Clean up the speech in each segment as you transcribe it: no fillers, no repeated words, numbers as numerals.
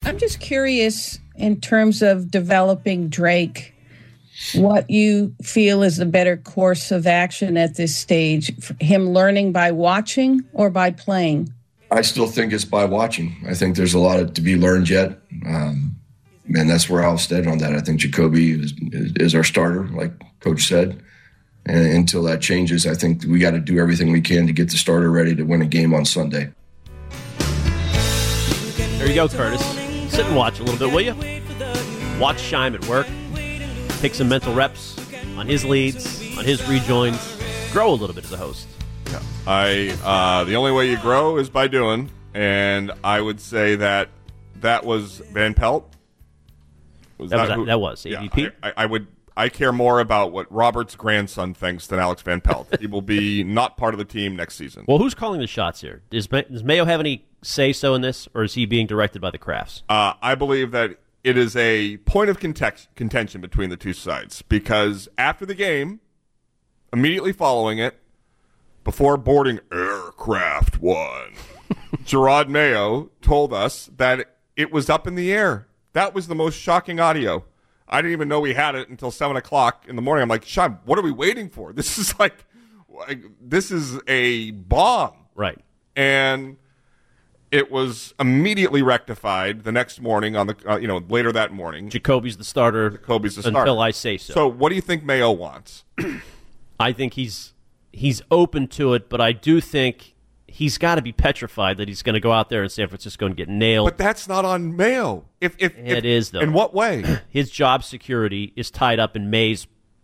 I'm just curious in terms of developing Drake, what you feel is the better course of action at this stage, him learning by watching or by playing? I still think it's by watching. I think there's a lot to be learned yet. And that's where I'll stand on that. I think Jacoby is our starter, like Coach said. And until that changes, I think we got to do everything we can to get the starter ready to win a game on Sunday. There you go, Curtis. Sit and watch a little bit, will you? Watch Shime at work. Take some mental reps on his leads, on his rejoins. Grow a little bit as a host. Yeah. The only way you grow is by doing, and I would say that was Van Pelt. That was AVP. Yeah, I care more about what Robert's grandson thinks than Alex Van Pelt. He will be not part of the team next season. Well, who's calling the shots here? Does Mayo have any say-so in this, or is he being directed by the Crafts? I believe that it is a point of contention between the two sides, because after the game, immediately following it, before boarding Aircraft One, Jerod Mayo told us that it was up in the air. That was the most shocking audio. I didn't even know we had it until 7 o'clock in the morning. I'm like, Sean, what are we waiting for? This is this is a bomb. Right. And it was immediately rectified the next morning on the, later that morning. Jacoby's the starter. Until I say so. So what do you think Mayo wants? I think he's open to it, but I do think he's got to be petrified that he's going to go out there in San Francisco and get nailed. But that's not on Mayo. It is, though. In what way? His job security is tied up in May's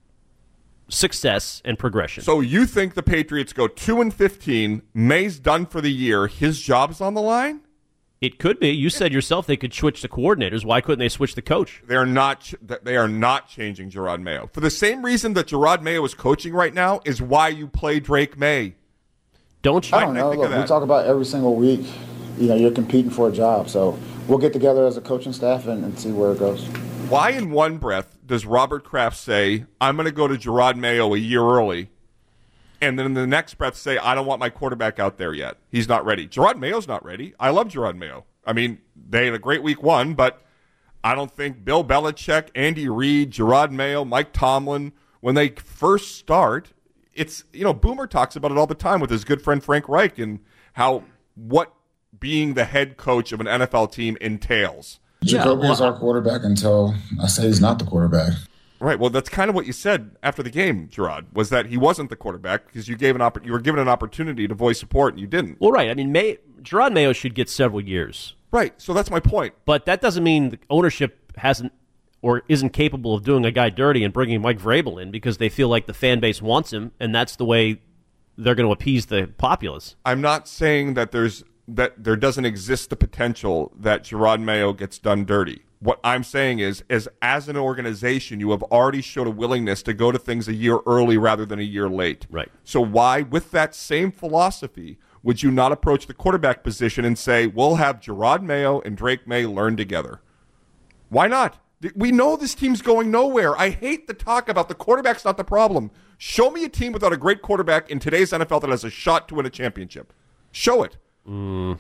success and progression. So you think the Patriots go 2-15, May's done for the year, his job's on the line? It could be. You said yourself they could switch the coordinators. Why couldn't they switch the coach? They are not changing Jerod Mayo. For the same reason that Jerod Mayo is coaching right now is why you play Drake May. Don't you? I don't know. Look, we talk about every single week, you're competing for a job. So we'll get together as a coaching staff and see where it goes. Why in one breath does Robert Kraft say, I'm going to go to Jerod Mayo a year early, and then in the next breath say, I don't want my quarterback out there yet. He's not ready. Jerod Mayo's not ready. I love Jerod Mayo. I mean, they had a great week one, but I don't think Bill Belichick, Andy Reid, Jerod Mayo, Mike Tomlin, when they first start, it's, Boomer talks about it all the time with his good friend Frank Reich and what being the head coach of an NFL team entails. Jacoby is our quarterback until I say he's not the quarterback. Right. Well, that's kind of what you said after the game, Jerod, was that he wasn't the quarterback because you were given an opportunity to voice support and you didn't. Well, right. I mean, Jerod Mayo should get several years. Right. So that's my point. But that doesn't mean the ownership hasn't or isn't capable of doing a guy dirty and bringing Mike Vrabel in because they feel like the fan base wants him, and that's the way they're going to appease the populace. I'm not saying that there doesn't exist the potential that Jerod Mayo gets done dirty. What I'm saying is as an organization, you have already showed a willingness to go to things a year early rather than a year late. Right. So why, with that same philosophy, would you not approach the quarterback position and say, we'll have Jerod Mayo and Drake May learn together? Why not? We know this team's going nowhere. I hate the talk about the quarterback's not the problem. Show me a team without a great quarterback in today's NFL that has a shot to win a championship. Show it. You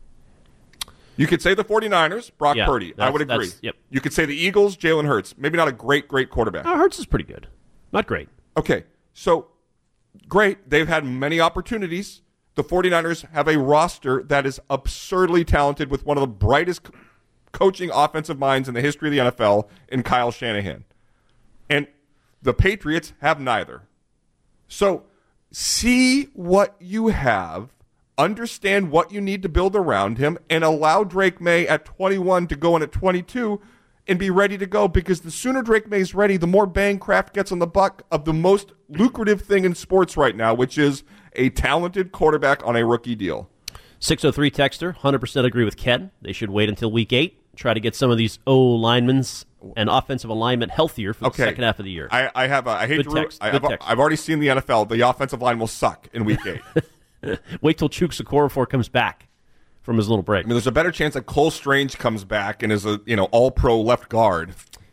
could say the 49ers, Brock Purdy. I would agree. Yep. You could say the Eagles, Jalen Hurts. Maybe not a great quarterback. Hurts is pretty good. Not great. Okay, so great. They've had many opportunities. The 49ers have a roster that is absurdly talented with one of the brightest coaching offensive minds in the history of the NFL in Kyle Shanahan. And the Patriots have neither. So see what you have, understand what you need to build around him, and allow Drake May at 21 to go in at 22 and be ready to go, because the sooner Drake May's ready, the more bang Kraft gets on the buck of the most lucrative thing in sports right now, which is a talented quarterback on a rookie deal. 603 texter, 100% agree with Ken. They should wait until week 8. Try to get some of these linemen's and offensive alignment healthier for the second half of the year. I've already seen the NFL. The offensive line will suck in week 8. Wait till Chuk Okorafor comes back from his little break. I mean, there's a better chance that Cole Strange comes back and is a all-pro left guard.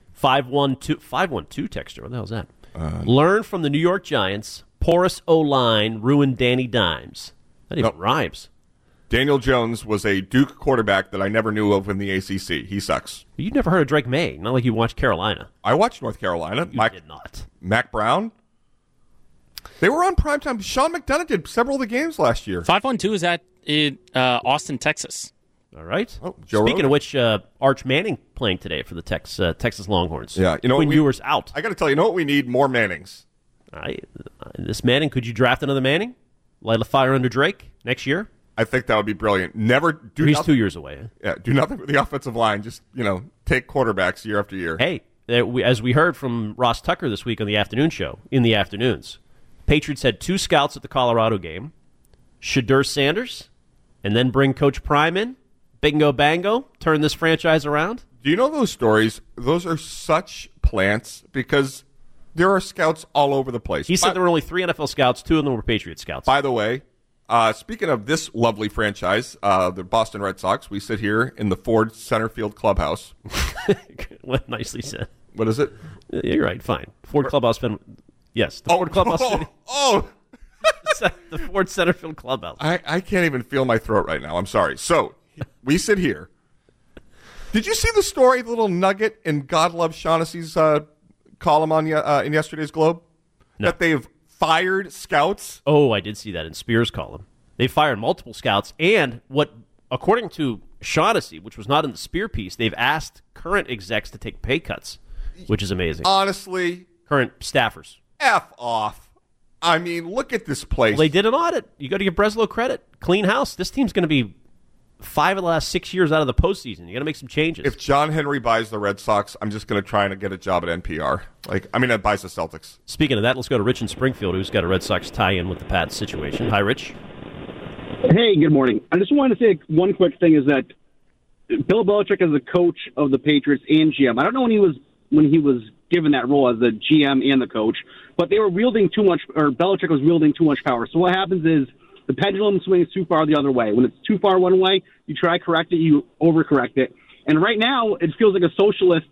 512 texter. What the hell is that? Learn from the New York Giants. Porous O-line ruined Danny Dimes. That even rhymes. Daniel Jones was a Duke quarterback that I never knew of in the ACC. He sucks. You never heard of Drake May. Not like you watched Carolina. I watched North Carolina. You did not. Mac Brown. They were on primetime. Sean McDonough did several of the games last year. 5-1-2 is at Austin, Texas. All right. Oh, Joe Speaking Rogan. of which, Arch Manning playing today for the Texas Longhorns. Yeah, you know Quinn what Ewers out. I got to tell you, know what we need? More Mannings. All right. This Manning, could you draft another Manning? Light a fire under Drake next year? I think that would be brilliant. Never do He's nothing. 2 years away. Yeah, do nothing with the offensive line. Just, take quarterbacks year after year. Hey, as we heard from Ross Tucker this week on the afternoon show, in the afternoons, Patriots had 2 scouts at the Colorado game, Shadur Sanders, and then bring Coach Prime in. Bingo bango, turn this franchise around. Do you know those stories? Those are such plants because there are scouts all over the place. He said there were only 3 NFL scouts, 2 of them were Patriot scouts. By the way, speaking of this lovely franchise, the Boston Red Sox, we sit here in the Ford Centerfield Clubhouse. What nicely said. What is it? You're right, fine. Ford Clubhouse. Yes, the Ford Clubhouse. The Ford Centerfield Clubhouse. I can't even feel my throat right now. I'm sorry. So, we sit here. Did you see the story, the little nugget in God Love Shaughnessy's column on in yesterday's Globe? No. That they've fired scouts? Oh, I did see that in Spears' column. They fired multiple scouts, and according to Shaughnessy, which was not in the Spear piece, they've asked current execs to take pay cuts, which is amazing. Honestly. Current staffers. F off. I mean, look at this place. Well, they did an audit. You got to give Breslow credit. Clean house. This team's going to be 5 of the last 6 years out of the postseason. You got to make some changes. If John Henry buys the Red Sox, I'm just going to try and get a job at NPR. That buys the Celtics. Speaking of that, let's go to Rich in Springfield, who's got a Red Sox tie-in with the Pats situation. Hi, Rich. Hey, good morning. I just wanted to say one quick thing is that Bill Belichick is the coach of the Patriots and GM. I don't know when he was given that role as the GM and the coach, but they were wielding too much, or Belichick was wielding too much power. So what happens is the pendulum swings too far the other way. When it's too far one way, you try to correct it, you overcorrect it. And right now, it feels like a socialist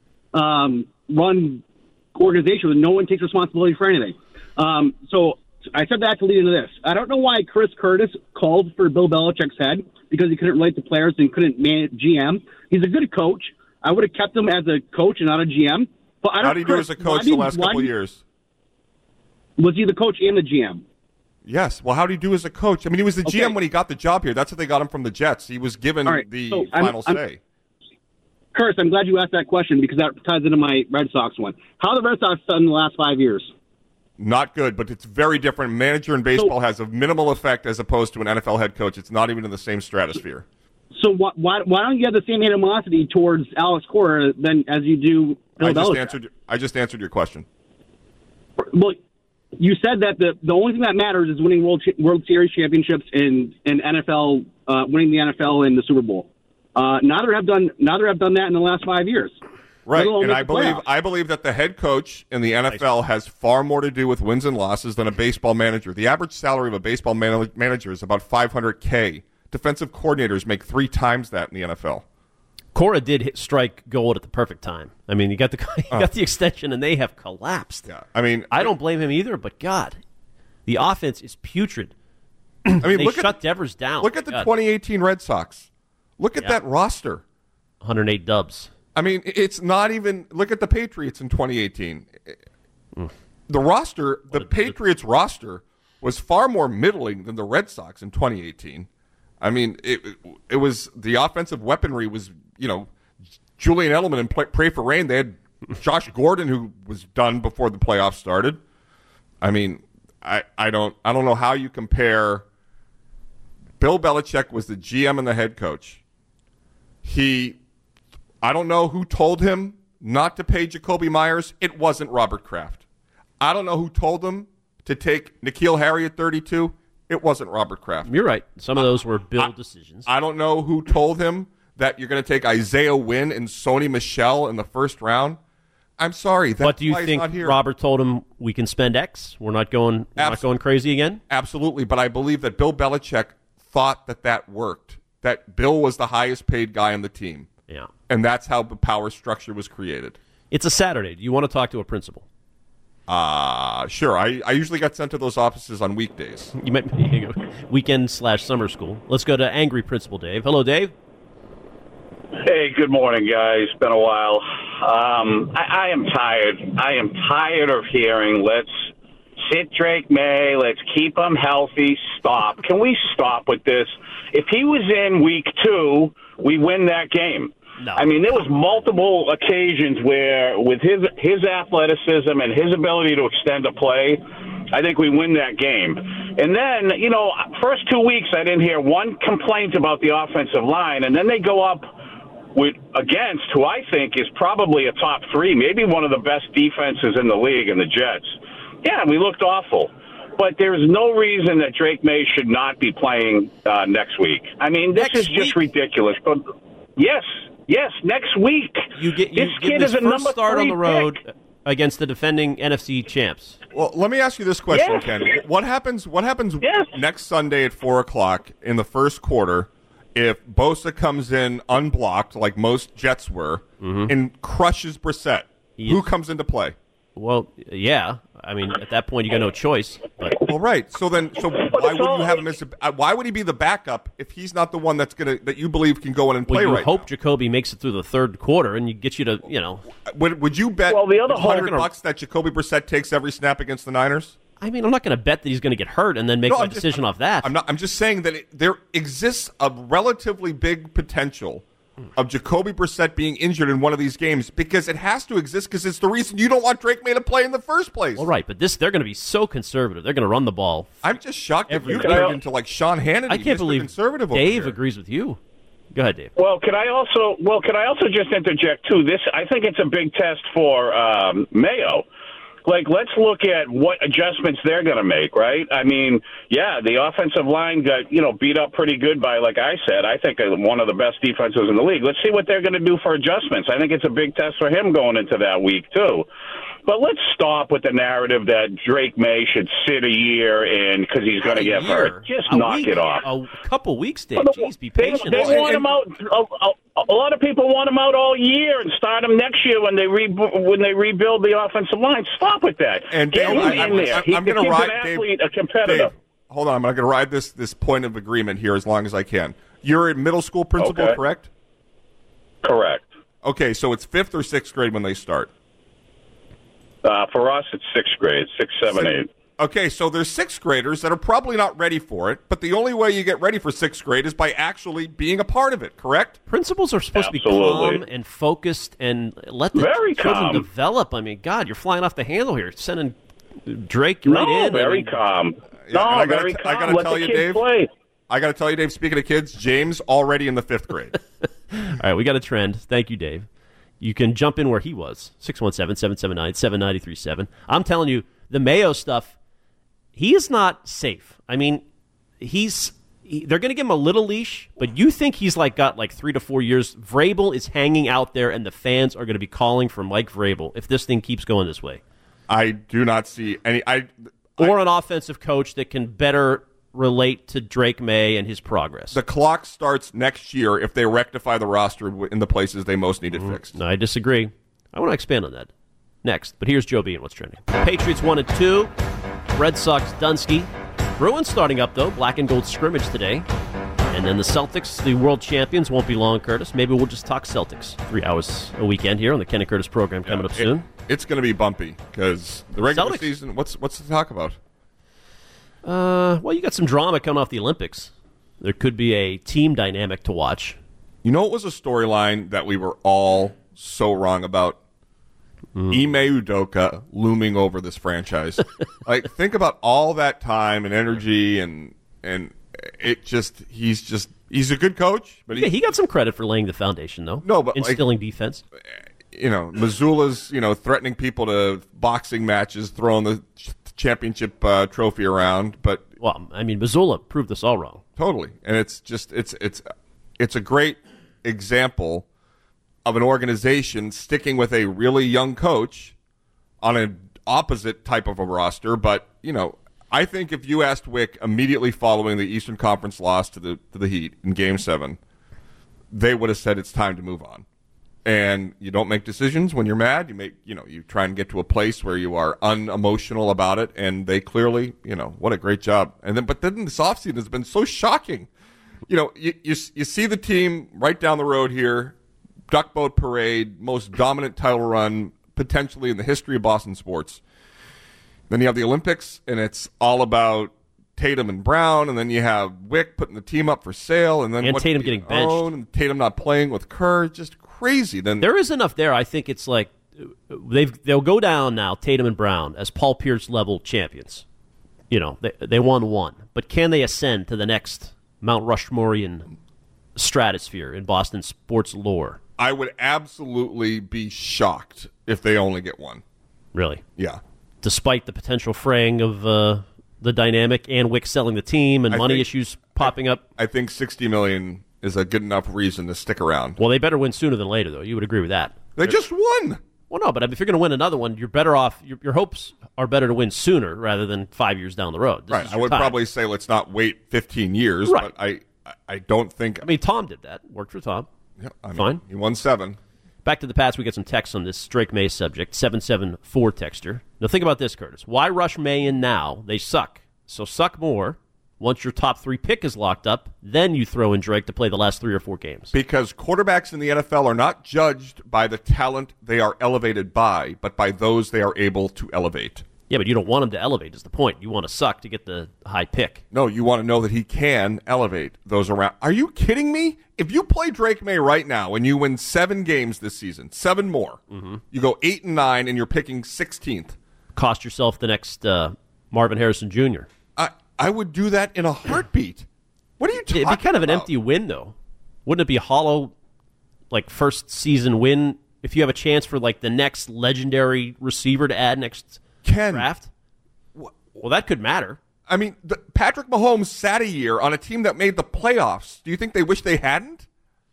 run organization where no one takes responsibility for anything. So I said that to lead into this. I don't know why Chris Curtis called for Bill Belichick's head because he couldn't relate to players and couldn't manage GM. He's a good coach. I would have kept him as a coach and not a GM. But I don't. How did he do as a coach the last couple of years? Was he the coach and the GM? Yes. Well, how did he do as a coach? I mean, he was the GM when he got the job here. That's what they got him from the Jets. He was given the final say. Curtis, I'm glad you asked that question because that ties into my Red Sox one. How are the Red Sox done in the last 5 years? Not good, but it's very different. Manager in baseball has a minimal effect as opposed to an NFL head coach. It's not even in the same stratosphere. So why don't you have the same animosity towards Alex Cora than as you do Bill Belichick? I just answered your question. Well, you said that the only thing that matters is winning World Series championships and NFL, winning the NFL and the Super Bowl. Neither have done that in the last 5 years. Right, and I believe that the head coach in the NFL has far more to do with wins and losses than a baseball manager. The average salary of a baseball manager is about $500K. Defensive coordinators make 3 times that in the NFL. Cora did strike gold at the perfect time. I mean, you got the extension, and they have collapsed. Yeah, I mean, I don't blame him either. But God, the offense is putrid. I mean, they shut Devers down. Look at the 2018 Red Sox. Look at that roster. 108 dubs. I mean, it's not even. Look at the Patriots in 2018. The roster, the Patriots roster, was far more middling than the Red Sox in 2018. I mean, it was the offensive weaponry was, Julian Edelman and Pray for Rain. They had Josh Gordon, who was done before the playoffs started. I mean, I don't know how you compare. Bill Belichick was the GM and the head coach. I don't know who told him not to pay Jacoby Myers. It wasn't Robert Kraft. I don't know who told him to take N'Keal Harry at 32. It wasn't Robert Kraft. You're right. Some of those were Bill decisions. I don't know who told him that you're going to take Isaiah Wynn and Sony Michel in the first round. I'm sorry. But do you think Robert told him we can spend X? We're not going crazy again? Absolutely. But I believe that Bill Belichick thought that worked, that Bill was the highest paid guy on the team. Yeah. And that's how the power structure was created. It's a Saturday. Do you want to talk to a principal? Sure. I usually got sent to those offices on weekdays. You might weekend/summer school. Let's go to angry Principal Dave. Hello, Dave. Hey, good morning, guys. Been a while. I am tired. I am tired of hearing, let's sit Drake May, let's keep him healthy. Stop. Can we stop with this? If he was in week 2, we win that game. No. I mean, there was multiple occasions where, with his athleticism and his ability to extend a play, I think we win that game. And then, first 2 weeks, I didn't hear one complaint about the offensive line, and then they go up against who I think is probably a top 3, maybe one of the best defenses in the league, in the Jets. Yeah, we looked awful. But there's no reason that Drake May should not be playing next week. I mean, this is just ridiculous. But yes, next week. This kid is a number 3 start on the road against the defending NFC champs. Well, let me ask you this question, Ken. What happens next Sunday at 4:00 in the first quarter if Bosa comes in unblocked, like most Jets were, and crushes Brissett? Who comes into play? Well, yeah. I mean, at that point, you got no choice. But. Well, right. So why would you have him as why would he be the backup if he's not the one that you believe can go in and play right now? You hope Jacoby makes it through the third quarter and get you to, Would you bet $100 that Jacoby Brissett takes every snap against the Niners? I mean, I'm not going to bet that he's going to get hurt and then make my decision off that. I'm just saying that there exists a relatively big potential of Jacoby Brissett being injured in one of these games, because it has to exist, because it's the reason you don't want Drake May to play in the first place. Well, right, but they're going to be so conservative. They're going to run the ball. I'm just shocked that you turned into like Sean Hannity. I can't believe conservative Dave agrees with you. Go ahead, Dave. Well, could I also just interject too? I think it's a big test for Mayo. Like, let's look at what adjustments they're going to make, right? I mean, yeah, the offensive line got, beat up pretty good by, like I said, I think one of the best defenses in the league. Let's see what they're going to do for adjustments. I think it's a big test for him going into that week, too. But let's stop with the narrative that Drake May should sit a year because he's going to get hurt. Just knock it off. A couple weeks, Dave. Jeez, be patient. They want him out. A lot of people want him out all year and start him next year when they rebuild the offensive line. Stop with that. And Dave, get him in there. I'm going to ride an athlete, a competitor. Dave, hold on, I'm going to ride this point of agreement here as long as I can. You're a middle school principal, correct? Correct. Okay, so it's 5th or 6th grade when they start. For us, it's 6th grade, 6, 7, 8. Okay, so there's 6th graders that are probably not ready for it, but the only way you get ready for 6th grade is by actually being a part of it, correct? Principals are supposed to be calm and focused and let the children develop. I mean, God, you're flying off the handle here, sending Drake right in. Very calm. I got to tell you, Dave. I got to tell you, Dave, speaking of kids, James already in the 5th grade. All right, we got a trend. Thank you, Dave. You can jump in where he was, 617-779-7937. I'm telling you, the Mayo stuff, he is not safe. I mean, they're going to give him a little leash, but you think he's got 3 to 4 years. Vrabel is hanging out there, and the fans are going to be calling for Mike Vrabel if this thing keeps going this way. I do not see any. Or an offensive coach that can better relate to Drake May and his progress. The clock starts next year if they rectify the roster in the places they most need it fixed. No, I disagree. I want to expand on that next. But here's Joe B. and what's trending. Patriots 1-2. Red Sox Dunsky. Bruins starting up, though. Black and gold scrimmage today. And then the Celtics, the world champions, won't be long, Curtis. Maybe we'll just talk Celtics 3 hours a weekend here on the Ken and Curtis program coming up soon. It's going to be bumpy because the regular season, what's to talk about? Well, you got some drama coming off the Olympics. There could be a team dynamic to watch. You know, it was a storyline that we were all so wrong about. Ime Udoka looming over this franchise. Think about all that time and energy, and he's a good coach, but he got some credit for laying the foundation, though. No, but instilling defense. Missoula's threatening people to boxing matches, throwing the championship trophy around, but Missoula proved us all wrong. Totally, and it's a great example of an organization sticking with a really young coach on an opposite type of a roster. But I think if you asked Wick immediately following the Eastern Conference loss to the Heat in Game 7, they would have said it's time to move on. and you don't make decisions when you're mad. You try and get to a place where you are unemotional about it, and they clearly, what a great job. But then this offseason has been so shocking. You see the team right down the road here, Duck Boat Parade, most dominant title run potentially in the history of Boston sports. Then you have the Olympics, and it's all about Tatum and Brown, and then you have Wick putting the team up for sale, and then Tatum getting benched, and Tatum not playing with Kerr, just crazy. Then there is enough there. I think it's like they'll go down now, Tatum and Brown, as Paul Pierce level champions. They won one, but can they ascend to the next Mount Rushmorean stratosphere in Boston sports lore? I would absolutely be shocked if they only get one. Really? Yeah. Despite the potential fraying of the dynamic and Wick selling the team and money issues popping up? I think $60 million is a good enough reason to stick around. Well, they better win sooner than later, though. You would agree with that. They just won. Well, no, but if you're going to win another one, you're better off. Your hopes are better to win sooner rather than 5 years down the road. Right. I would probably say let's not wait 15 years, right. But I don't think... I mean, Tom did that. Worked for Tom. Yeah, fine. He won 7. Back to the Pats, we get some texts on this Drake May subject, 774 texter. Now think about this, Curtis. Why rush May in now? They suck. So suck more. Once your top 3 pick is locked up, then you throw in Drake to play the last 3 or 4 games. Because quarterbacks in the NFL are not judged by the talent they are elevated by, but by those they are able to elevate. Yeah, but you don't want him to elevate is the point. You want to suck to get the high pick. No, you want to know that he can elevate those around. Are you kidding me? If you play Drake May right now and you win 7 games this season, 7 more, you go 8-9 and you're picking 16th. Cost yourself the next Marvin Harrison Jr. I would do that in a heartbeat. What are you talking about? It'd be kind of an empty win, though. Wouldn't it be a hollow, first season win if you have a chance for, the next legendary receiver to add next draft? Well, that could matter. I mean, Patrick Mahomes sat a year on a team that made the playoffs. Do you think they wish they hadn't?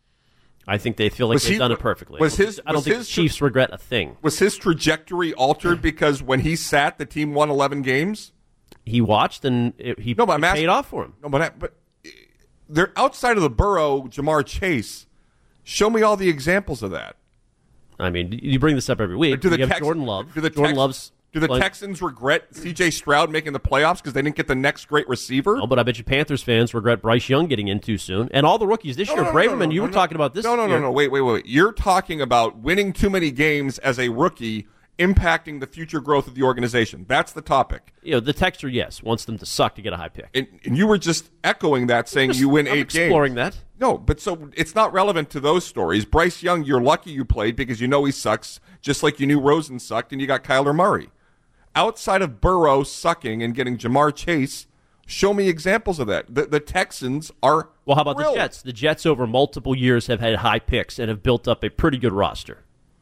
I think they feel like they've done it perfectly. I don't think the Chiefs regret a thing. Was his trajectory altered because when he sat, the team won 11 games? He watched and he paid off for him. No, but they're outside of the Burrow, Jamar Chase. Show me all the examples of that. I mean, you bring this up every week. You have Jordan Love. Do the Texans regret C.J. Stroud making the playoffs because they didn't get the next great receiver? Oh, but I bet you Panthers fans regret Bryce Young getting in too soon. And all the rookies this year. Braverman, you were talking about this. No. Wait. You're talking about winning too many games as a rookie impacting the future growth of the organization. That's the topic. The texter, yes, wants them to suck to get a high pick. And you were just echoing that, saying you win 8 games. Exploring that. No, but so it's not relevant to those stories. Bryce Young, you're lucky you played because you know he sucks, just like you knew Rosen sucked and you got Kyler Murray. Outside of Burrow sucking and getting Jamar Chase, show me examples of that. The Texans are Well, how about thrilled. the Jets? The Jets over multiple years have had high picks and have built up a pretty good roster.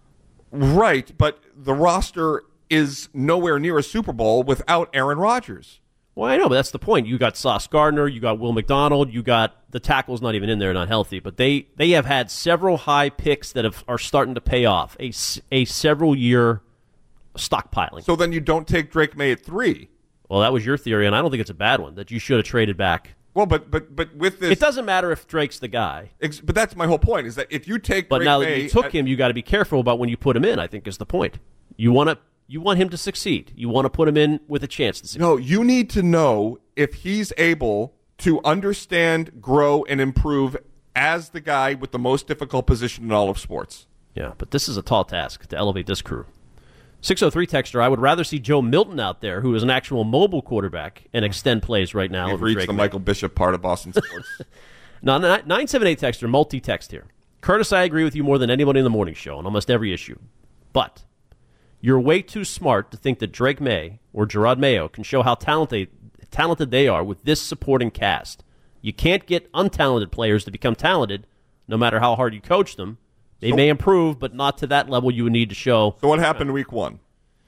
Right, but the roster is nowhere near a Super Bowl without Aaron Rodgers. Well, I know, but that's the point. You got Sauce Gardner, you got Will McDonald, you got the tackle's not even in there, not healthy, but they have had several high picks that are starting to pay off. A several-year stockpiling. So then you don't take Drake May at 3. Well, that was your theory, and I don't think it's a bad one, that you should have traded back. Well, but with this... It doesn't matter if Drake's the guy. But that's my whole point, is that if you take But Drake now May that you took him, you got to be careful about when you put him in, I think is the point. You want him to succeed. You want to put him in with a chance to succeed. No, you need to know if he's able to understand, grow, and improve as the guy with the most difficult position in all of sports. Yeah, but this is a tall task to elevate this crew. 603 texter, I would rather see Joe Milton out there, who is an actual mobile quarterback, and extend plays right now. You've reached the Michael Bishop part of Boston sports. Now, 978 texter, multi-text here. Curtis, I agree with you more than anybody in the morning show on almost every issue. But you're way too smart to think that Drake May or Gerard Mayo can show how talented they are with this supporting cast. You can't get untalented players to become talented, no matter how hard you coach them. They may improve, but not to that level you would need to show. So what happened week 1?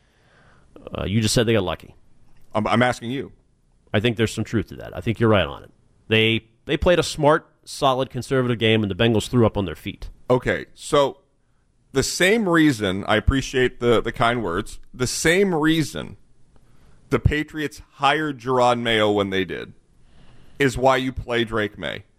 You just said they got lucky. I'm asking you. I think there's some truth to that. I think you're right on it. They played a smart, solid, conservative game, and the Bengals threw up on their feet. Okay, so the same reason, I appreciate the kind words, the same reason the Patriots hired Gerard Mayo when they did is why you play Drake May.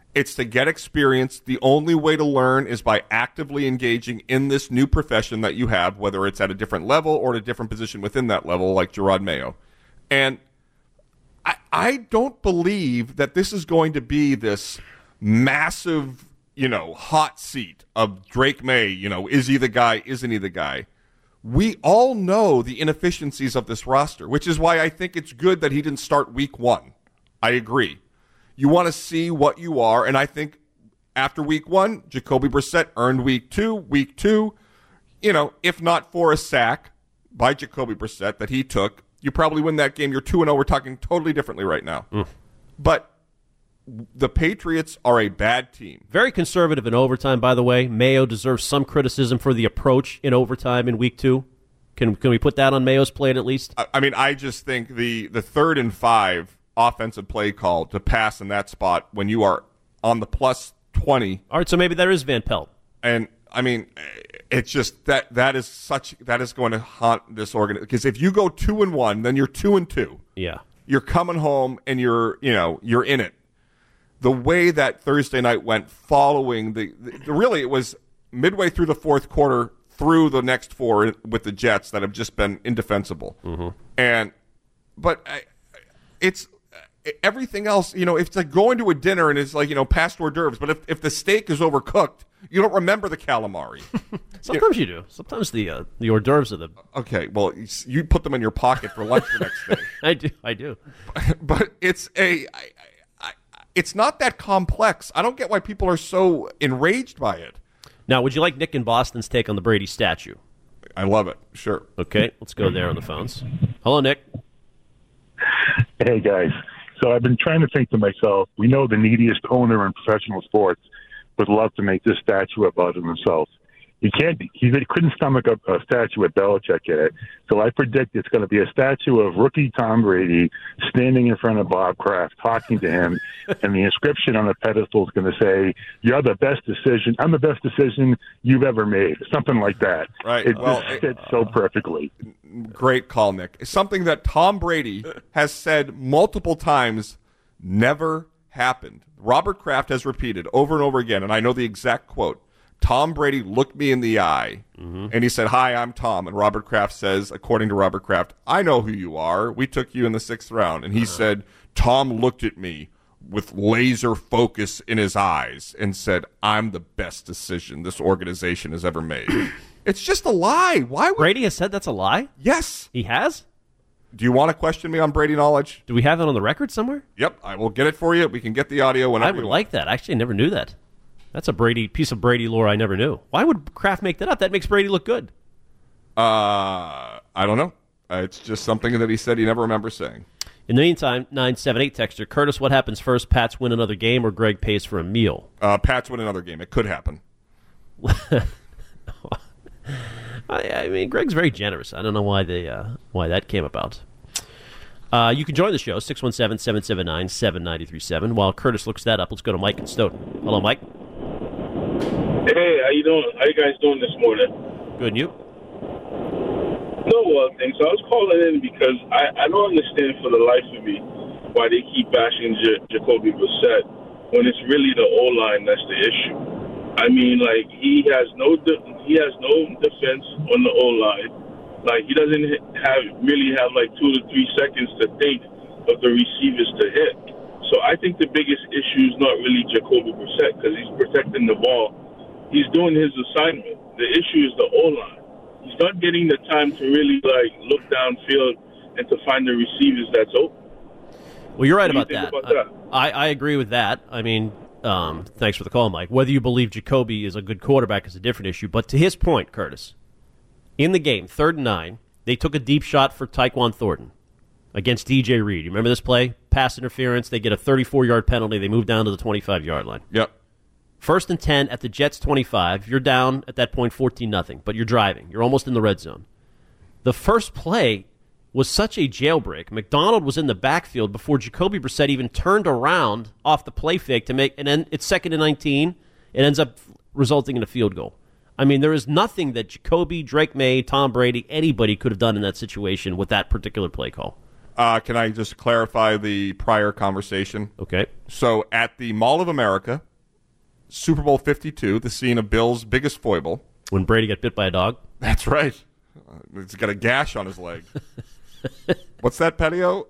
It's to get experience. The only way to learn is by actively engaging in this new profession that you have, whether it's at a different level or at a different position within that level, like Jerod Mayo. And I don't believe that this is going to be this massive, hot seat of Drake May. Is he the guy? Isn't he the guy? We all know the inefficiencies of this roster, which is why I think it's good that he didn't start week 1. I agree. You want to see what you are, and I think after week 1, Jacoby Brissett earned week 2. Week 2, if not for a sack by Jacoby Brissett that he took, you probably win that game. You're 2-0. We're talking totally differently right now. But the Patriots are a bad team. Very conservative in overtime, by the way. Mayo deserves some criticism for the approach in overtime in week 2. Can we put that on Mayo's plate at least? I just think the 3rd and 5 offensive play call to pass in that spot when you are on the plus 20. All right, so maybe there is Van Pelt. And it's just that is going to haunt this organization, because if you go 2-1, then you're 2-2. Yeah. You're coming home and you're in it. The way that Thursday night went following really it was midway through the fourth quarter through the next 4 with the Jets that have just been indefensible. But it's everything else, it's like going to a dinner and it's like, past hors d'oeuvres. But if the steak is overcooked, you don't remember the calamari. Sometimes you do. Sometimes the hors d'oeuvres are the... Okay, well, you put them in your pocket for lunch the next day. I do. But it's not that complex. I don't get why people are so enraged by it. Now, would you like Nick in Boston's take on the Brady statue? I love it. Sure. Okay, let's go there on the phones. Hello, Nick. Hey, guys. So I've been trying to think to myself, we know the neediest owner in professional sports would love to make this statue about himself. He couldn't stomach a statue with Belichick in it. So I predict it's going to be a statue of rookie Tom Brady standing in front of Bob Kraft, talking to him, and the inscription on the pedestal is going to say, "You're the best decision. I'm the best decision you've ever made." Something like that. Right. It just fits so perfectly. Great call, Nick. It's something that Tom Brady has said multiple times never happened. Robert Kraft has repeated over and over again, and I know the exact quote. Tom Brady looked me in the eye, and he said, "Hi, I'm Tom." And Robert Kraft says, according to Robert Kraft, "I know who you are. We took you in the 6th round." And he said, "Tom looked at me with laser focus in his eyes and said, I'm the best decision this organization has ever made." It's just a lie. Why would Brady has said that's a lie? Yes. He has? Do you want to question me on Brady knowledge? Do we have it on the record somewhere? Yep, I will get it for you. We can get the audio whenever I would like that. Actually, I never knew that. That's a piece of Brady lore I never knew. Why would Kraft make that up? That makes Brady look good. I don't know. It's just something that he said he never remembers saying. In the meantime, 978 texter, Curtis, what happens first? Pats win another game or Greg pays for a meal? Pats win another game. It could happen. I mean, Greg's very generous. I don't know why that came about. You can join the show, 617-779-7937. While Curtis looks that up, let's go to Mike in Stoughton. Hello, Mike. Hey, how you doing? How you guys doing this morning? Good, and you? No, things. So I was calling in because I don't understand for the life of me why they keep bashing Jacoby Brissett when it's really the O-line that's the issue. I mean, like, he has no defense on the O-line. Like, he doesn't really have like 2 to 3 seconds to think of the receivers to hit. So I think the biggest issue is not really Jacoby Brissett because he's protecting the ball. He's doing his assignment. The issue is the O-line. He's not getting the time to really like look downfield and to find the receivers that's open. Well, you're right about that. I agree with that. I mean, thanks for the call, Mike. Whether you believe Jacoby is a good quarterback is a different issue. But to his point, Curtis, in the game, 3rd and 9, they took a deep shot for Tyquan Thornton against DJ Reed. You remember this play? Pass interference. They get a 34-yard penalty. They move down to the 25-yard line. Yep. 1st and 10 at the Jets' 25. You're down at that point 14-0, but you're driving. You're almost in the red zone. The first play was such a jailbreak. McDonald was in the backfield before Jacoby Brissett even turned around off the play fake to make, and then it's 2nd and 19. It ends up resulting in a field goal. I mean, there is nothing that Jacoby, Drake May, Tom Brady, anybody could have done in that situation with that particular play call. Can I just clarify the prior conversation? Okay. So at the Mall of America, Super Bowl 52, the scene of Bill's biggest foible. When Brady got bit by a dog? That's right. He's got a gash on his leg. What's that, Petio?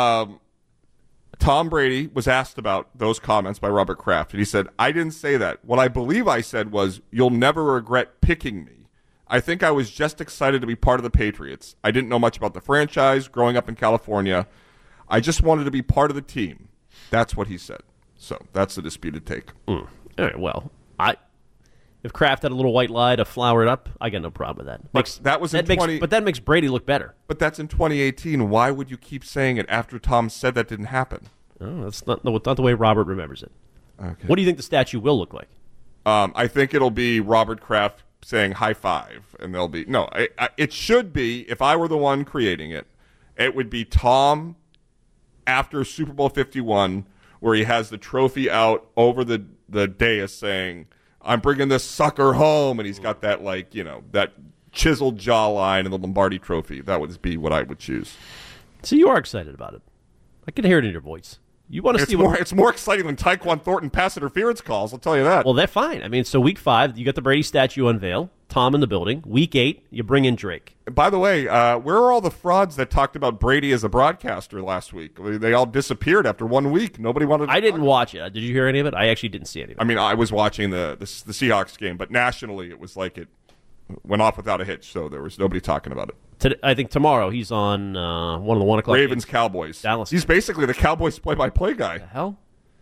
Tom Brady was asked about those comments by Robert Kraft, and he said, I didn't say that. What I believe I said was, you'll never regret picking me. I think I was just excited to be part of the Patriots. I didn't know much about the franchise growing up in California. I just wanted to be part of the team. That's what he said. So that's the disputed take. All right, well, if Kraft had a little white lie to flower it up, I got no problem with that. But that makes Brady look better. But that's in 2018. Why would you keep saying it after Tom said that didn't happen? Oh, that's not the way Robert remembers it. Okay. What do you think the statue will look like? I think it'll be Robert Kraft saying high five, and there'll be it should be, if I were the one creating it, it would be Tom after Super Bowl 51, where he has the trophy out over the dais saying, I'm bringing this sucker home, and he's got that that chiseled jawline and the Lombardi trophy. That would be what I would choose. So you are excited about it. I can hear it in your voice. You want to see it's more exciting than Tyquan Thornton pass interference calls, I'll tell you that. Well, they're fine. I mean, so week 5, you got the Brady statue unveil, Tom in the building. Week 8, you bring in Drake. By the way, where are all the frauds that talked about Brady as a broadcaster last week? They all disappeared after 1 week. Nobody wanted to I didn't watch it. Did you hear any of it? I actually didn't see any of it. I mean, I was watching the Seahawks game, but nationally it was like it went off without a hitch, so there was nobody talking about it. I think tomorrow he's on one of the 1 o'clock Ravens games. Cowboys. Dallas. He's basically the Cowboys play-by-play guy. The hell?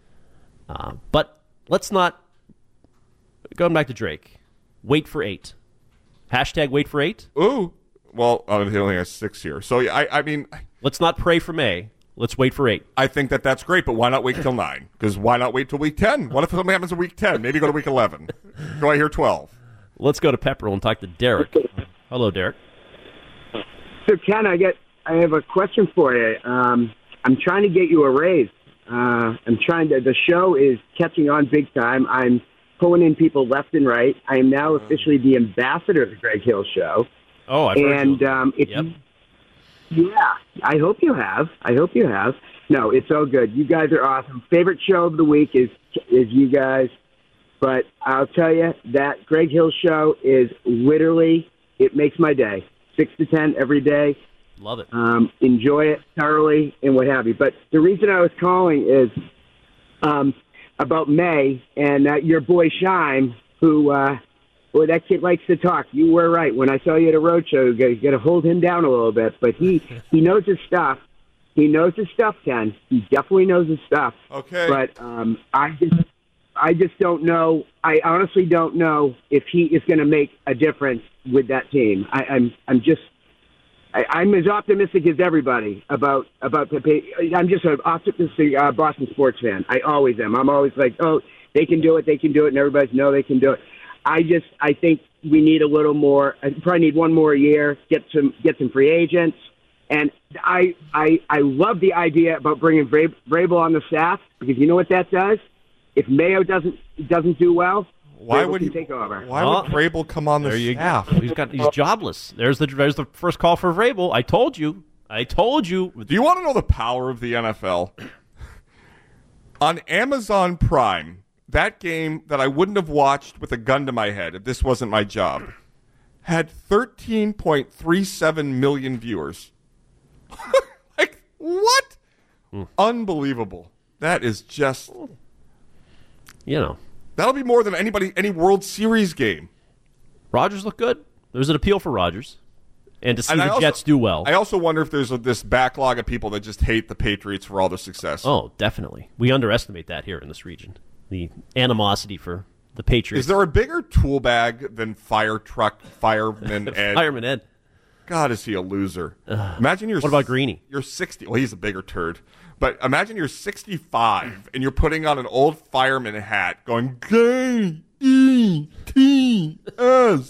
But let's not, going back to Drake, wait for 8. Hashtag wait for 8. Ooh. Well, he only has 6 here. So, I mean, let's not pray for May. Let's wait for 8. I think that's great, but why not wait till 9? Because why not wait till week 10? What if something happens in week 10? Maybe go to week 11. Do I hear 12? Let's go to Pepperell and talk to Derek. Hello, Derek. So, Ken, I have a question for you. I'm trying to get you a raise. The show is catching on big time. I'm pulling in people left and right. I am now officially the ambassador of the Greg Hill Show. Oh, I've heard you. Yeah, I hope you have. No, it's all good. You guys are awesome. Favorite show of the week is you guys. But I'll tell you, that Greg Hill Show is literally, it makes my day. 6 to 10 every day. Love it. Enjoy it thoroughly and what have you. But the reason I was calling is about May and your boy Shime, who, that kid likes to talk. You were right. When I saw you at a roadshow, you got to hold him down a little bit. But he knows his stuff. He knows his stuff, Ken. He definitely knows his stuff. Okay. But I just don't know. I honestly don't know if he is going to make a difference with that team. I'm as optimistic as everybody about the. I'm just an optimistic Boston sports fan. I always am. I'm always like, oh, they can do it, and everybody's know they can do it. I think we need a little more. I probably need one more year. Get some free agents, and I love the idea about bringing Vrabel on the staff, because you know what that does. If Mayo doesn't do well, why would he take over? Why would Vrabel come on the staff? He's jobless. There's the first call for Vrabel. I told you. Do you want to know the power of the NFL? On Amazon Prime, that game that I wouldn't have watched with a gun to my head if this wasn't my job had 13.37 million viewers. Like, what? Unbelievable. That is just... That'll be more than any World Series game. Rodgers looked good. There's an appeal for Rodgers. And to see the Jets do well. I also wonder if there's this backlog of people that just hate the Patriots for all their success. Oh, definitely. We underestimate that here in this region. The animosity for the Patriots. Is there a bigger tool bag than Fireman Ed? Fireman Ed. God, is he a loser. Imagine you're... What about Greeny? You're 60. Well, he's a bigger turd. But imagine you're 65 and you're putting on an old fireman hat going, K-E-T-S.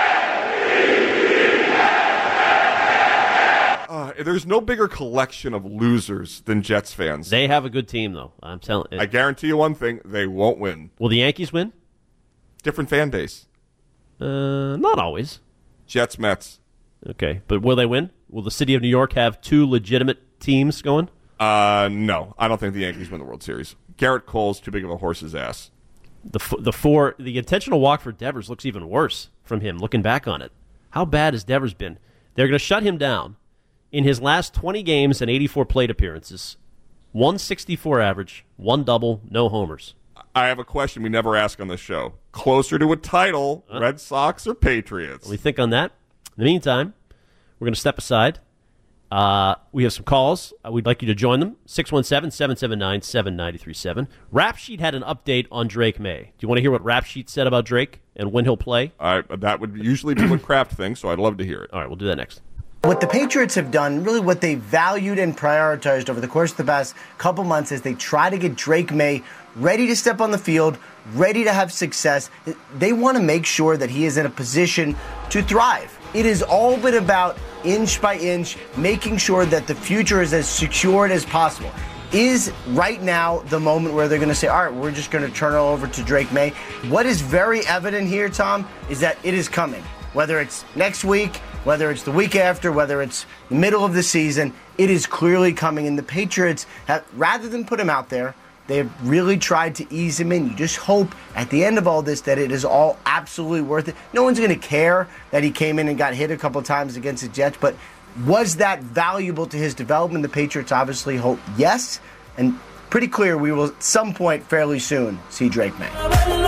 There's no bigger collection of losers than Jets fans. They have a good team, though. I'm telling you. I guarantee you one thing. They won't win. Will the Yankees win? Different fan base. Not always. Jets, Mets. Okay, but will they win? Will the city of New York have 2 legitimate teams going? No, I don't think the Yankees win the World Series. Garrett Cole's too big of a horse's ass. The intentional walk for Devers looks even worse from him, looking back on it. How bad has Devers been? They're going to shut him down. In his last 20 games and 84 plate appearances, 164 average, 1 double, no homers. I have a question we never ask on this show. Closer to a title, Red Sox or Patriots? Let me think on that. In the meantime, we're going to step aside. We have some calls. We'd like you to join them. 617-779-7937. Rap Sheet had an update on Drake May. Do you want to hear what Rap Sheet said about Drake and when he'll play? That would usually be what Kraft thinks, so I'd love to hear it. All right, we'll do that next. What the Patriots have done, really what they valued and prioritized over the course of the past couple months, is they try to get Drake May ready to step on the field, ready to have success. They want to make sure that he is in a position to thrive. It has all been about inch by inch, making sure that the future is as secured as possible. Is right now the moment where they're going to say, all right, we're just going to turn it over to Drake May? What is very evident here, Tom, is that it is coming. Whether it's next week, whether it's the week after, whether it's the middle of the season, it is clearly coming. And the Patriots, rather than put him out there, they have really tried to ease him in. You just hope at the end of all this that it is all absolutely worth it. No one's going to care that he came in and got hit a couple times against the Jets, but was that valuable to his development? The Patriots obviously hope yes, and pretty clear we will at some point fairly soon see Drake May.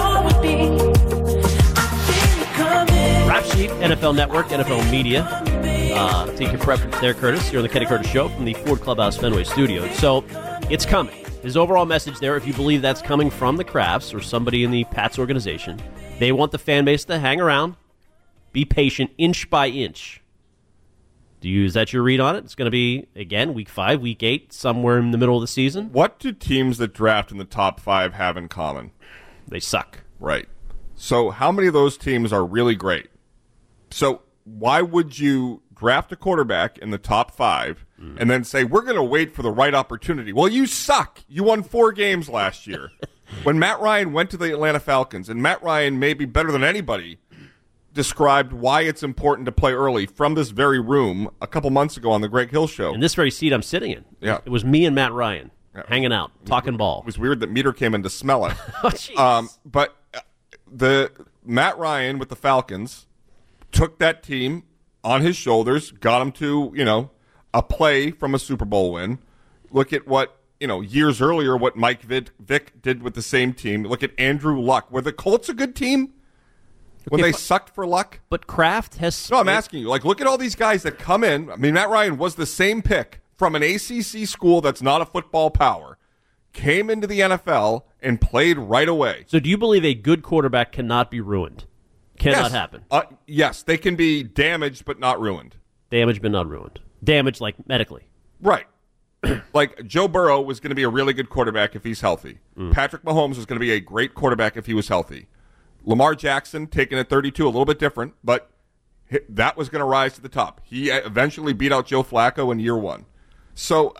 Rap Sheet, NFL Network, NFL Media. Take your preference there, Curtis. Here on the Kenny Curtis Show from the Ford Clubhouse Fenway Studio. So, it's coming. His overall message there, if you believe that's coming from the Crafts or somebody in the Pats organization, they want the fan base to hang around, be patient, inch by inch. Is that your read on it? It's going to be, again, week 5, week 8, somewhere in the middle of the season. What do teams that draft in the top 5 have in common? They suck. Right. So how many of those teams are really great? So why would you draft a quarterback in the top 5 and then say, we're going to wait for the right opportunity? Well, you suck. You won 4 games last year. When Matt Ryan went to the Atlanta Falcons, and Matt Ryan, maybe better than anybody, described why it's important to play early from this very room a couple months ago on the Greg Hill Show. In this very seat I'm sitting in. Yeah. It was me and Matt Ryan hanging out, talking ball. It was weird that Meter came in to smell it. Oh, but the Matt Ryan with the Falcons took that team on his shoulders, got them to, a play from a Super Bowl win. Look at what, years earlier, what Mike Vick did with the same team. Look at Andrew Luck. Were the Colts a good team when they sucked for Luck? But Kraft has... No, I'm asking you. Look at all these guys that come in. I mean, Matt Ryan was the same pick from an ACC school that's not a football power. Came into the NFL and played right away. So do you believe a good quarterback cannot be ruined? Cannot happen? Yes, they can be damaged but not ruined. Damaged but not ruined. Damaged, like, medically. Right. Like, Joe Burrow was going to be a really good quarterback if he's healthy. Patrick Mahomes was going to be a great quarterback if he was healthy. Lamar Jackson, taken at 32, a little bit different, but that was going to rise to the top. He eventually beat out Joe Flacco in year 1. So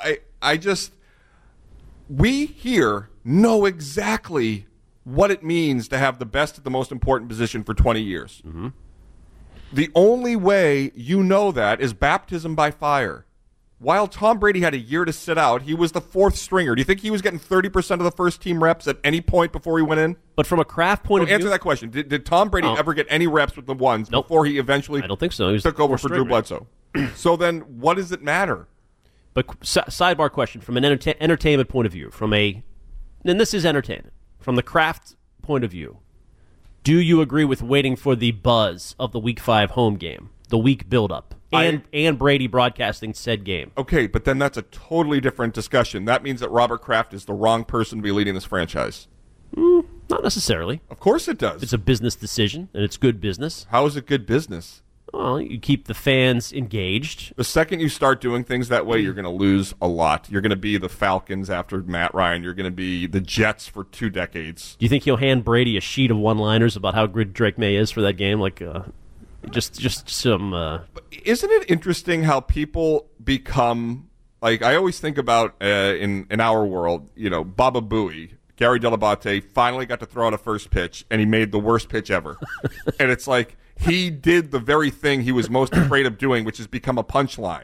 we here know exactly what it means to have the best at the most important position for 20 years. Mm-hmm. The only way you know that is baptism by fire. While Tom Brady had a year to sit out, he was the 4th stringer. Do you think he was getting 30% of the first team reps at any point before he went in? But from a Kraft point of view... Answer that question. Did Tom Brady ever get any reps with the ones before he eventually I don't think so. took over for Drew Bledsoe? So then what does it matter? But sidebar question, from an entertainment point of view, and this is entertainment, from the Kraft point of view, do you agree with waiting for the buzz of the Week 5 home game, the week build-up, and Brady broadcasting said game? Okay, but then that's a totally different discussion. That means that Robert Kraft is the wrong person to be leading this franchise. Not necessarily. Of course it does. It's a business decision, and it's good business. How is it good business? Well, you keep the fans engaged. The second you start doing things that way, you're going to lose a lot. You're going to be the Falcons after Matt Ryan. You're going to be the Jets for 2 decades. Do you think he'll hand Brady a sheet of one-liners about how good Drake May is for that game? Like, just some... Isn't it interesting how people become... Like, I always think about, in our world, Baba Booey, Gary Delabate finally got to throw out a first pitch, and he made the worst pitch ever. And it's like... He did the very thing he was most afraid of doing, which is become a punchline.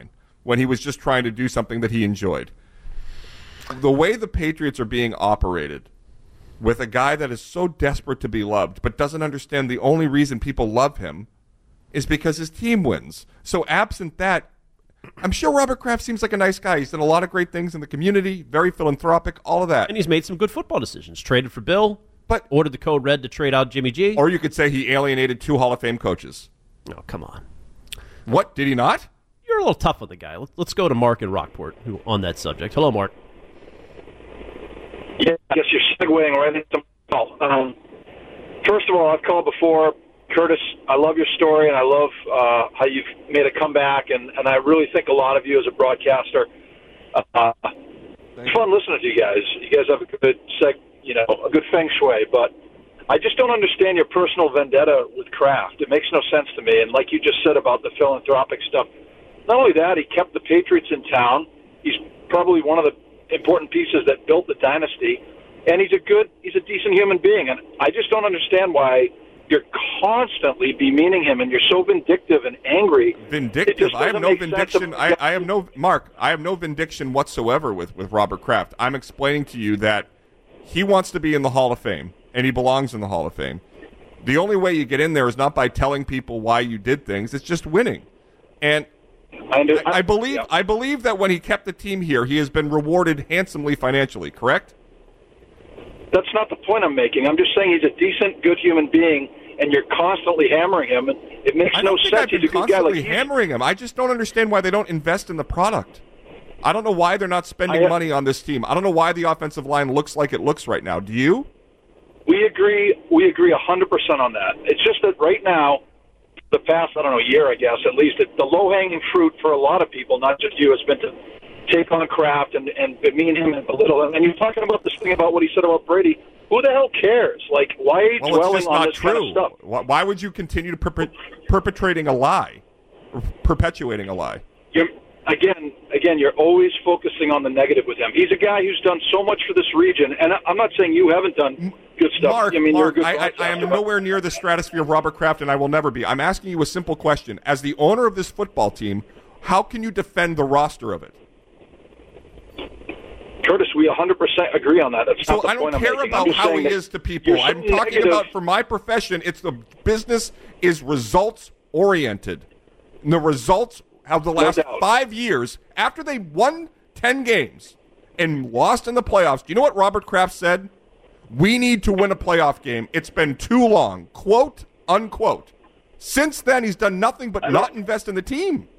when he was just trying to do something that he enjoyed. The way the Patriots are being operated, with a guy that is so desperate to be loved but doesn't understand the only reason people love him is because his team wins. So absent that, I'm sure Robert Kraft seems like a nice guy. He's done a lot of great things in the community, very philanthropic, all of that. And he's made some good football decisions. Traded for Bill, but ordered the Code Red to trade out Jimmy G. Or you could say he alienated 2 Hall of Fame coaches. Oh, come on. What, did he not? You're a little tough on the guy. Let's go to Mark in Rockport who on that subject. Hello, Mark. Yeah, I guess you're segueing right into first of all, I've called before. Curtis, I love your story, and I love how you've made a comeback, and I really think a lot of you as a broadcaster. It's fun listening to you guys. You guys have a good a good feng shui, but I just don't understand your personal vendetta with Kraft. It makes no sense to me, and like you just said about the philanthropic stuff, not only that, he kept the Patriots in town. He's probably one of the important pieces that built the dynasty, and he's a decent human being, and I just don't understand why you're constantly demeaning him, and you're so vindictive and angry. Vindictive? I have no vindication. I have no Mark. I have no vindication whatsoever with Robert Kraft. I'm explaining to you that he wants to be in the Hall of Fame, and he belongs in the Hall of Fame. The only way you get in there is not by telling people why you did things. It's just winning, and I believe that when he kept the team here, he has been rewarded handsomely financially. Correct? That's not the point I'm making. I'm just saying he's a decent, good human being, and you're constantly hammering him. And it makes no sense. He's a good guy. Constantly hammering him. I just don't understand why they don't invest in the product. I don't know why they're not spending money on this team. I don't know why the offensive line looks like it looks right now. Do you? We agree 100% on that. It's just that right now, the past, year, I guess, at least, the low-hanging fruit for a lot of people, not just you, has been to take on Kraft and demean him and belittle him. And you're talking about this thing about what he said about Brady. Who the hell cares? Like, why are you dwelling on this kind of stuff? Why would you continue to perpetuating a lie? Again, you're always focusing on the negative with him. He's a guy who's done so much for this region, and I'm not saying you haven't done good stuff. Mark, you're a good I am nowhere near the stratosphere of Robert Kraft, and I will never be. I'm asking you a simple question. As the owner of this football team, how can you defend the roster of it? Curtis, we 100% agree on that. That's so not the I don't point care I'm making. about how he is to people. I'm talking about for my profession, it's the business is results-oriented. And the results of the last 5 years, after they won 10 games and lost in the playoffs, do you know what Robert Kraft said? We need to win a playoff game. It's been too long. Quote, unquote. Since then, he's done nothing but not invest in the team.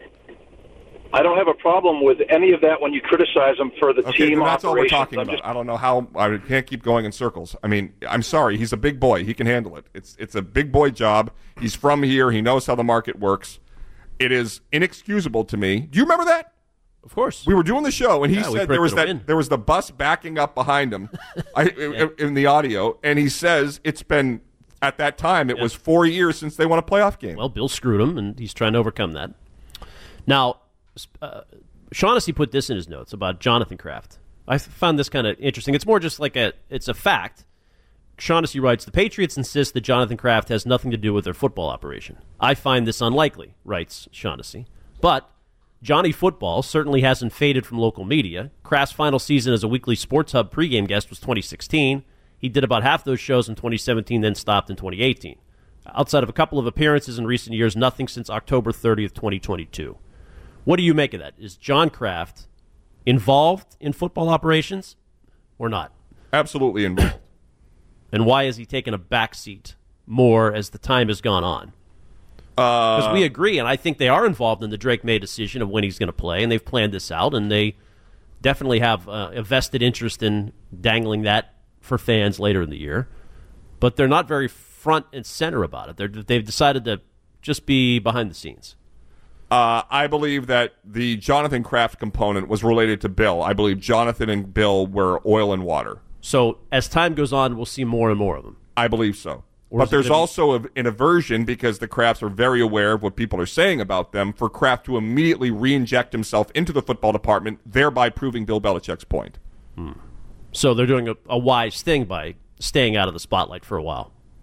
I don't have a problem with any of that when you criticize him for the team that's operations. all we're talking about. I don't know how I can't keep going in circles. I mean, I'm sorry. He's a big boy. He can handle it. It's a big boy job. He's from here. He knows how the market works. It is inexcusable to me. Do you remember that? Of course. We were doing the show, and he said there was the bus backing up behind him in the audio, and he says it's been, at that time, it was 4 years since they won a playoff game. Well, Bill screwed him, and he's trying to overcome that. Now, Shaughnessy put this in his notes about Jonathan Kraft. I found this kind of interesting. It's more just like it's a fact. Shaughnessy writes, the Patriots insist that Jonathan Kraft has nothing to do with their football operation. I find this unlikely, writes Shaughnessy. But Johnny Football certainly hasn't faded from local media. Kraft's final season as a weekly Sports Hub pregame guest was 2016. He did about half those shows in 2017, then stopped in 2018. Outside of a couple of appearances in recent years, nothing since October 30th, 2022. What do you make of that? Is John Kraft involved in football operations or not? Absolutely involved. And why has he taken a backseat more as the time has gone on? Because we agree, and I think they are involved in the Drake May decision of when he's going to play, and they've planned this out, and they definitely have a vested interest in dangling that for fans later in the year. But they're not very front and center about it. They've decided to just be behind the scenes. I believe that the Jonathan Kraft component was related to Bill. I believe Jonathan and Bill were oil and water. So as time goes on, we'll see more and more of them. I believe so. But there's also an aversion, because the Krafts are very aware of what people are saying about them, for Kraft to immediately re-inject himself into the football department, thereby proving Bill Belichick's point. So they're doing a wise thing by staying out of the spotlight for a while.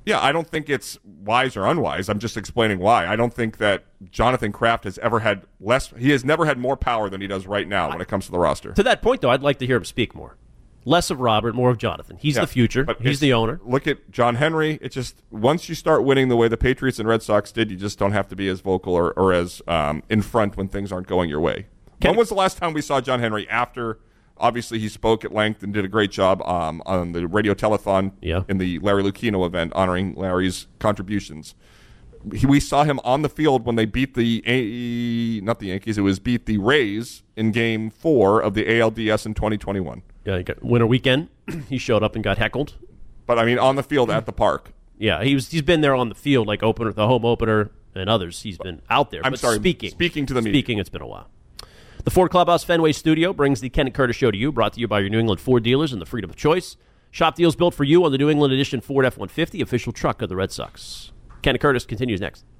Yeah, I don't think it's wise or unwise. I'm just explaining why. I don't think that Jonathan Kraft has ever had less. He has never had more power than he does right now when it comes to the roster. To that point, though, I'd like to hear him speak more. Less of Robert, more of Jonathan. He's the future. He's the owner. Look at John Henry. It's just once you start winning the way the Patriots and Red Sox did, you just don't have to be as vocal or as in front when things aren't going your way. When was the last time we saw John Henry after? Obviously, he spoke at length and did a great job on the radio telethon in the Larry Lucchino event, honoring Larry's contributions. We saw him on the field when they beat not the Yankees. It was beat the Rays in Game 4 of the ALDS in 2021. Yeah, winter weekend, he showed up and got heckled. But I mean, on the field at the park. Yeah, he's been there on the field, like the home opener and others. He's been out there. Speaking to the media. It's been a while. The Ford Clubhouse Fenway Studio brings the Ken and Curtis Show to you, brought to you by your New England Ford dealers and the freedom of choice. Shop deals built for you on the New England Edition Ford F-150, official truck of the Red Sox. Ken and Curtis continues next.